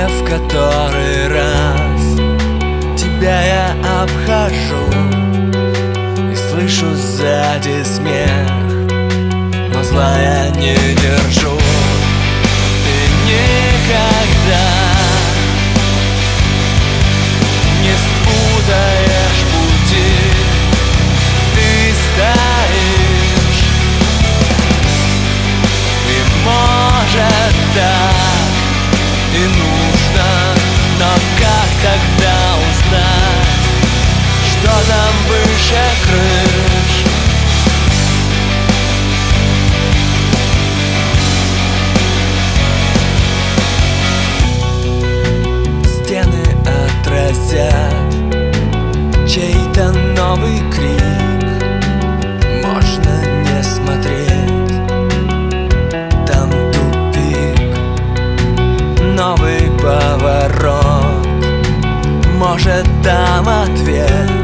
уже в который раз тебя я обхожу и слышу сзади смех, но зла я не держу. Ты никогда не спутаешь пути, ты стоишь, и может так и нужно, но как тогда узнать, что там выше крыш? Стены отразят чей-то новый крик, можно не смотреть, там тупик, новый поворот, может там ответ.